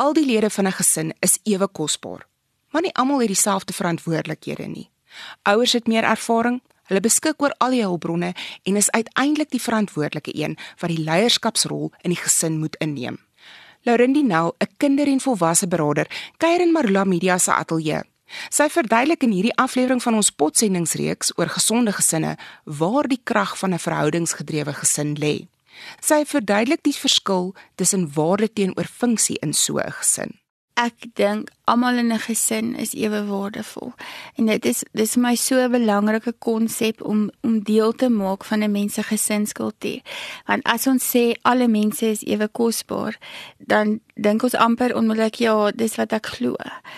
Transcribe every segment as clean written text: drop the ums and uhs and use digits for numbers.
Al die lede van 'n gesin is ewe kosbaar, maar nie almal het dieselfde verantwoordelikhede nie. Ouers het meer ervaring, hulle beskik oor al die hulpbronne en is uiteindelik die verantwoordelike een wat die leierskapsrol in die gesin moet inneem. Laurindie Nel, 'n kinder- en volwasse beraader, kuier in Marula Media se ateljee. Sy verduidelik in hierdie aflewering van ons potsendingsreeks oor gesonde gesinne waar die krag van 'n verhoudingsgedrewe gesin lê. Sy verduidelik die verskil tussen waarde teenoor funksie in so 'n gesin. Ek dink almal in 'n gesin is ewe waardevol. En dit is my so 'n belangrike konsep om deel te maak van 'n mens se gesinskultuur. Want as ons sê alle mense is ewe kosbaar, dan dink ons amper onmiddellik ja, dis wat ek glo.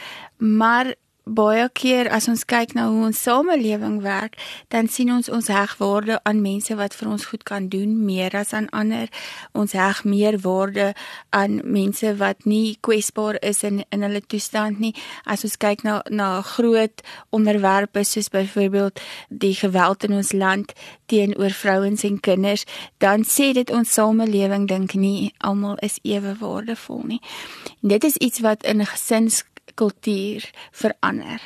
Maar baie keer as ons kyk na hoe ons samelewing werk, dan sien ons heg waarde aan mense wat vir ons goed kan doen, meer as aan ander. Ons heg meer waarde aan mense wat nie kwesbaar is in hulle toestand nie. As ons kyk na groot onderwerpe soos byvoorbeeld die geweld in ons land teenoor vrouens en kinders, dan sê dit ons samelewing dink nie almal is ewe waardevol nie. En dit is iets wat in 'n gesinskultuur verander.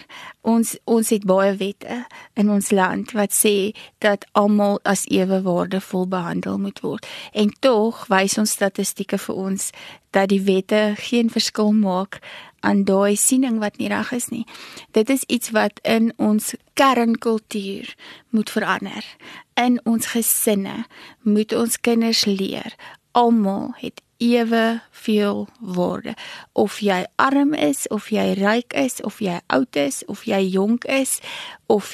Ons het baie wette in ons land wat sê dat almal as ewe waardevol behandel moet word. En tog wys ons statistieke vir ons dat die wette geen verskil maak aan daai siening wat nie reg is nie. Dit is iets wat in ons kernkultuur moet verander. In ons gesinne moet ons kinders leer. Almal het ewe veel waarde. Of jy arm is, of jy ryk is, of jy oud is, of jy jonk is, of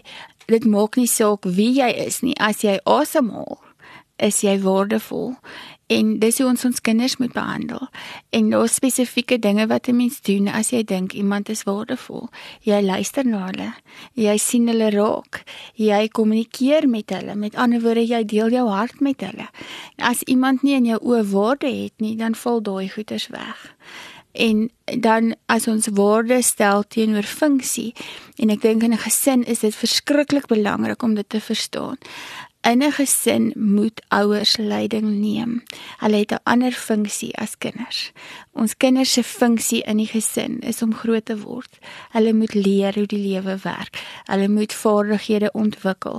dit maak nie saak wie jy is nie. As jy asemhaal, is jy waardevol. En dis hoe ons kinders moet behandel. En daar is spesifieke dinge wat 'n mens doen as jy dink iemand is waardevol. Jy luister na hulle, jy sien hulle raak, jy kommunikeer met hulle, met ander woorde, jy deel jou hart met hulle. As iemand nie in jou oë waarde het nie, dan val daai goeders weg. En dan as ons waarde stel teenoor funksie, en ek dink in 'n gesin is dit verskriklik belangrik om dit te verstaan. In 'n gesin moet ouers leiding neem. Hulle het 'n ander funksie as kinders. Ons kinders se funksie in die gesin is om groot te word. Hulle moet leer hoe die lewe werk. Hulle moet vaardighede ontwikkel.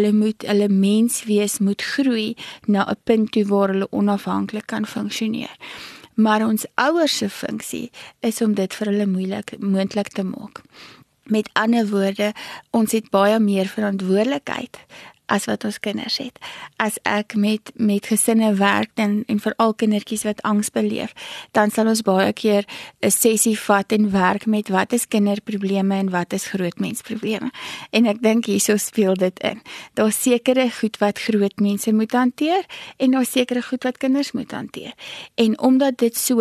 Hulle menswees moet groei na 'n punt toe waar hulle onafhanklik kan funksioneer. Maar ons ouers se funksie is om dit vir hulle moontlik te maak. Met ander woorde, ons het baie meer verantwoordelikheid as wat ons kinders het. As ek met gesinne werk en veral kindertjies wat angs beleef, dan sal ons baie keer 'n sessie vat en werk met wat is kinderprobleme en wat is grootmensprobleme. En ek dink hierso speel dit in. Daar's sekere goed wat groot mense moet hanteer en daar's sekere goed wat kinders moet hanteer. En omdat dit so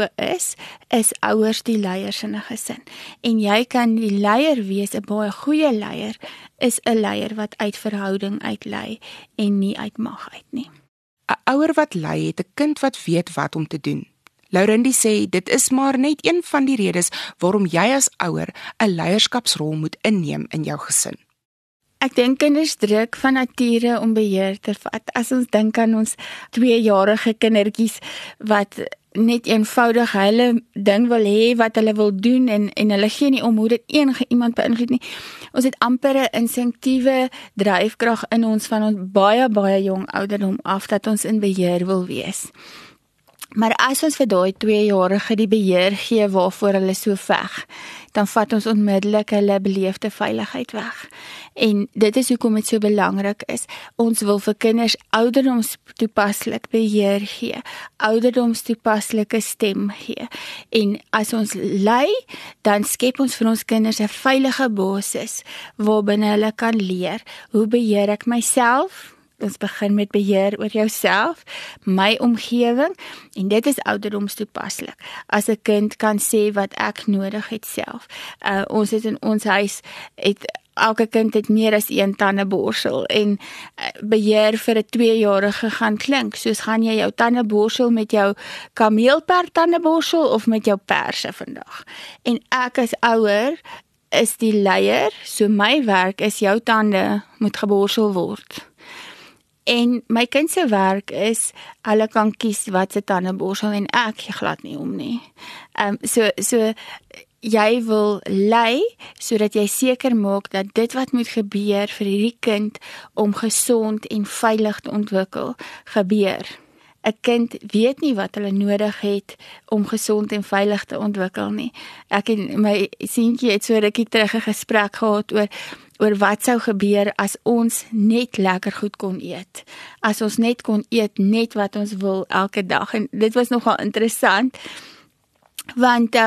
is ouers die leiers in 'n gesin. En jy kan die leier wees, 'n baie goeie leier is 'n leier wat uit verhouding uitlei en nie uit mag uit nie. 'n Ouer wat lei het 'n kind wat weet wat om te doen. Laurindie sê dit is maar net een van die redes waarom jy as ouer 'n leierskapsrol moet inneem in jou gesin. Ek dink kinders druk van nature om beheer te vat. As ons dink aan ons 2-jarige kindertjies wat net eenvoudig hulle ding wil hê wat hulle wil doen en hulle gee nie om hoe dit enige iemand beïnvloed nie. Ons het amper 'n instinktiewe dryfkrag in ons van ons baie jong ouderdom af dat ons in beheer wil wees. Maar as ons vir daai 2-jarige die beheer gee waarvoor hulle so veg, dan vat ons onmiddellik hulle beleefde veiligheid weg. En dit is hoekom dit so belangrik is. Ons wil vir kinders ouderdomstoepaslik beheer gee, ouderdomstoepaslike stem gee. En as ons lei, dan skep ons vir ons kinders 'n veilige basis waarbinne hulle kan leer, hoe beheer ek myself? Ons begin met beheer oor jouself, my omgewing, en dit is ouderdomstoepaslik. As 'n kind kan sê wat ek nodig het self. Ons het in ons huis, elke kind het meer as een tandeborsel, en beheer vir 'n 2-jarige gaan klink, soos gaan jy jou tandeborsel met jou kameelperd tandeborsel of met jou perse vandag. En ek as ouer is die leier, so my werk is jou tande moet geborsel word. En my kind se werk is, hulle kan kies wat se tandeborsel en ek gee glad nie om nie. So jy wil lei, sodat jy seker maak dat dit wat moet gebeur vir hierdie kind om gesond en veilig te ontwikkel, gebeur. 'n Kind weet nie wat hulle nodig het om gesond en veilig te ontwikkel nie. Ek en my seentjie het so rukkie terug 'n gesprek gehad oor wat sou gebeur as ons net lekker goed kon eet. As ons net kon eet, net wat ons wil elke dag. En dit was nogal interessant, want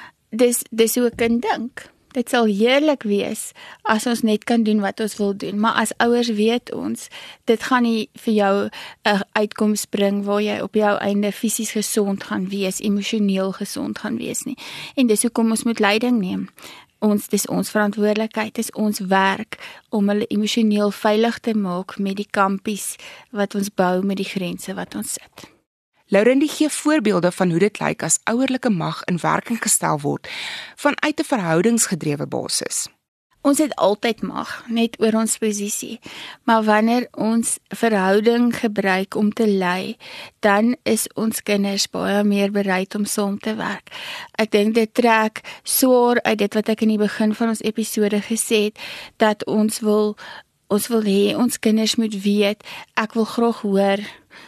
dis hoe 'n kind dink. Dit sal heerlik wees as ons net kan doen wat ons wil doen, maar as ouers weet ons, dit gaan nie vir jou 'n uitkoms bring waar jy op jou einde fisies gesond gaan wees, emosioneel gesond gaan wees nie. En dis hoekom ons moet leiding neem. Dis ons verantwoordelikheid, dis ons werk om hulle emosioneel veilig te maak met die kampies wat ons bou, met die grense wat ons sit. Laurendie gee voorbeelde van hoe dit lyk as ouerlike mag in werking gestel word vanuit 'n verhoudingsgedrewe basis. Ons het altyd mag, net oor ons posisie, maar wanneer ons verhouding gebruik om te lei, dan is ons kinders baie meer bereid om saam te werk. Ek dink dit trek swaar uit dit wat ek in die begin van ons episode gesê het, dat ons wil hê ons kinders moet weet, ek wil graag hoor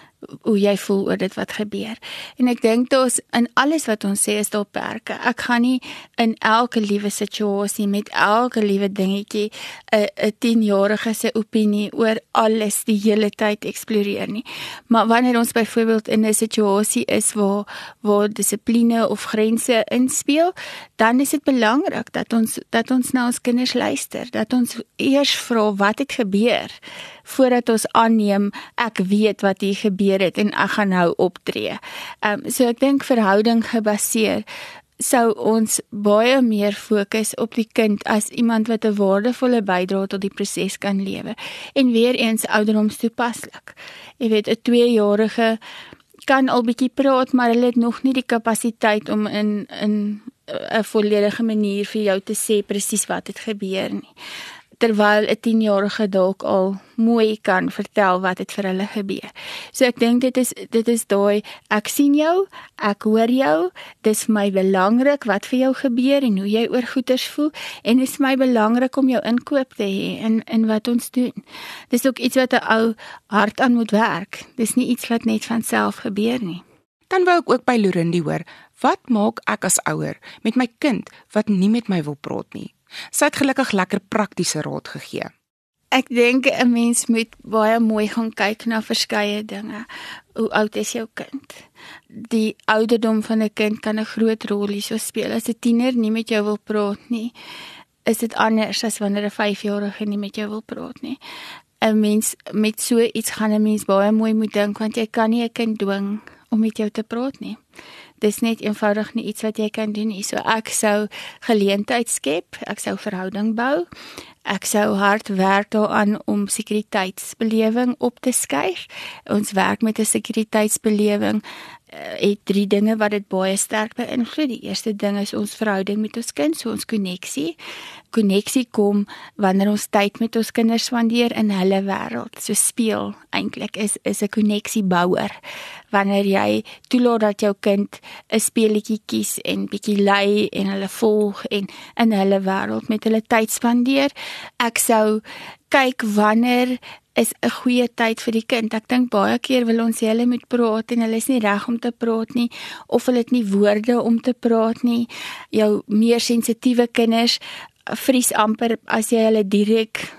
hoe jy voel oor dit wat gebeur. En ek dink daar's in alles wat ons sê is daar perke. Ek gaan nie in elke liewe situasie met elke liewe dingetjie 'n 10-jarige se opinie oor alles die hele tyd eksploreer nie. Maar wanneer ons byvoorbeeld in 'n situasie is waar dissipline of grense inspeel, dan is dit belangrik dat ons na ons kinders luister, dat ons eers vra wat het gebeur voordat ons aanneem ek weet wat hier gebeur het en ek gaan nou optree. So ek dink verhouding gebaseer sou ons baie meer fokus op die kind as iemand wat 'n waardevolle bydrae tot die proses kan lewer. En weer eens ouderdomstoepaslik. Jy weet, 'n 2-jarige kan al bietjie praat, maar hulle het nog nie die kapasiteit om in 'n volledige manier vir jou te sê presies wat het gebeur nie. Terwyl 'n 10-jarige dalk al mooi kan vertel wat het vir hulle gebeur. So ek dink dit is daai, ek sien jou, ek hoor jou, dis vir my belangrik wat vir jou gebeur en hoe jy oor goeders voel, en dit is vir my belangrik om jou inkoop te hê in wat ons doen. Dis ook iets wat 'n ou hard aan moet werk. Dis nie iets wat net van self gebeur nie. Dan wou ek ook by Laurendie hoor, wat maak ek as ouer met my kind wat nie met my wil praat nie? Sy het gelukkig lekker praktiese raad gegee. Ek dink 'n mens moet baie mooi gaan kyk na verskeie dinge. Hoe oud is jou kind? Die ouderdom van 'n kind kan 'n groot rol hierso speel. As 'n tiener nie met jou wil praat nie, is dit anders as wanneer 'n 5-jarige nie met jou wil praat nie. 'n Mens met so iets gaan 'n mens baie mooi moet dink, want jy kan nie 'n kind dwing om met jou te praat nie. Dis net eenvoudig nie iets wat jy kan doen nie. So ek sou geleentheid skep, ek sou verhouding bou, ek sou hard werk daaraan om sekuriteitsbelewing op te skuif. Ons werk met 'n sekuriteitsbelewing het 3 dinge wat dit baie sterk beïnvloed. Die eerste ding is ons verhouding met ons kind, so ons koneksie. Koneksie kom wanneer ons tyd met ons kinders spandeer in hulle wêreld. So speel eintlik is 'n koneksiebouer. Wanneer jy toelaat dat jou kind 'n speletjie kies en bietjie lei en hulle volg en in hulle wêreld met hulle tyd spandeer. Ek sou kyk wanneer is 'n goeie tyd vir die kind. Ek dink baie keer wil ons hulle moet praat en hulle is nie reg om te praat nie, of hulle het nie woorde om te praat nie. Jou meer sensitiewe kinders vries amper as jy hulle direk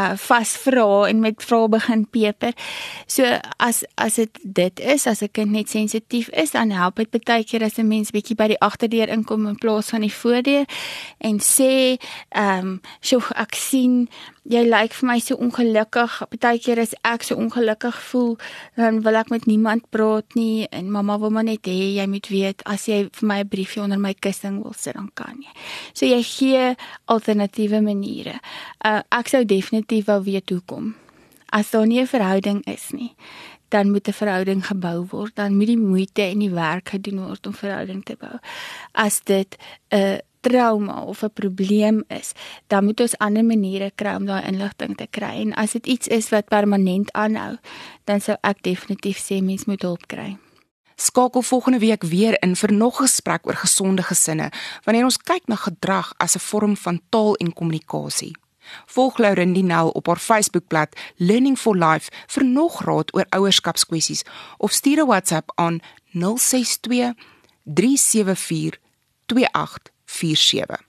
vasvra en met vrae begin peper. So as dit is, as 'n kind net sensitief is, dan help dit baie keer as 'n mens bietjie by die agterdeur inkom in plaas van die voordeur en sê, "Sjoe, ek sien jy lyk vir my so ongelukkig." Baie keer as ek so ongelukkig voel, dan wil ek met niemand praat nie en mamma wil maar net hê jy moet weet, as jy vir my 'n briefie onder my kussing wil sit, dan kan jy. So jy gee alternatiewe maniere. Ek sou definitief wou weet hoekom. As daar nie 'n verhouding is nie, dan moet 'n verhouding gebou word, dan moet die moeite en die werk gedoen word om verhouding te bou. As dit 'n trauma of 'n probleem is, dan moet ons ander maniere kry om daai inligting te kry. En as dit iets is wat permanent aanhou, dan sou ek definitief sê mens moet hulp kry. Skakel volgende week weer in vir nog 'n gesprek oor gesonde gesinne, wanneer ons kyk na gedrag as 'n vorm van taal en kommunikasie. Volg Laurindie Nel op haar Facebookblad Learning for Life vir nog raad oor ouerskapskwessies of stuur 'n WhatsApp aan 062 374 2847.